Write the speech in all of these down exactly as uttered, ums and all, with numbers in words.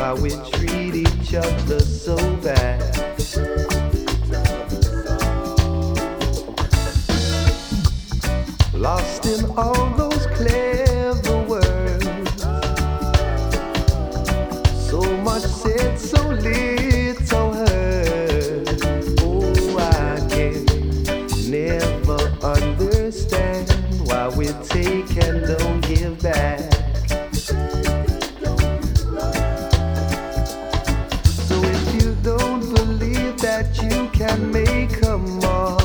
why we treat each other so bad. Lost in all those clever words, so much said, so little heard. Oh, I can never understand why we take and don't give back. So if you don't believe that you can make a mark,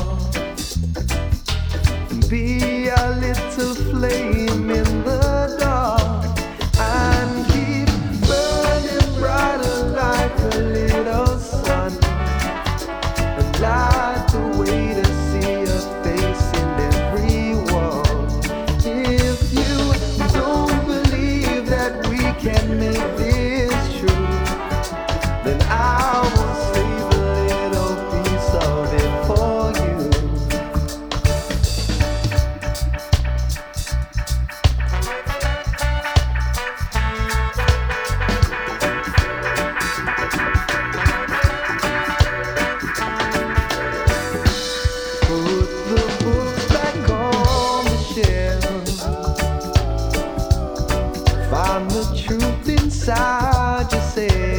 be a little flame in the dark and keep burning brighter like a little sun, and light the way to see a face in everyone. If you don't believe that we can make this true, then I will save a little piece of it for you. Find the truth inside yourself.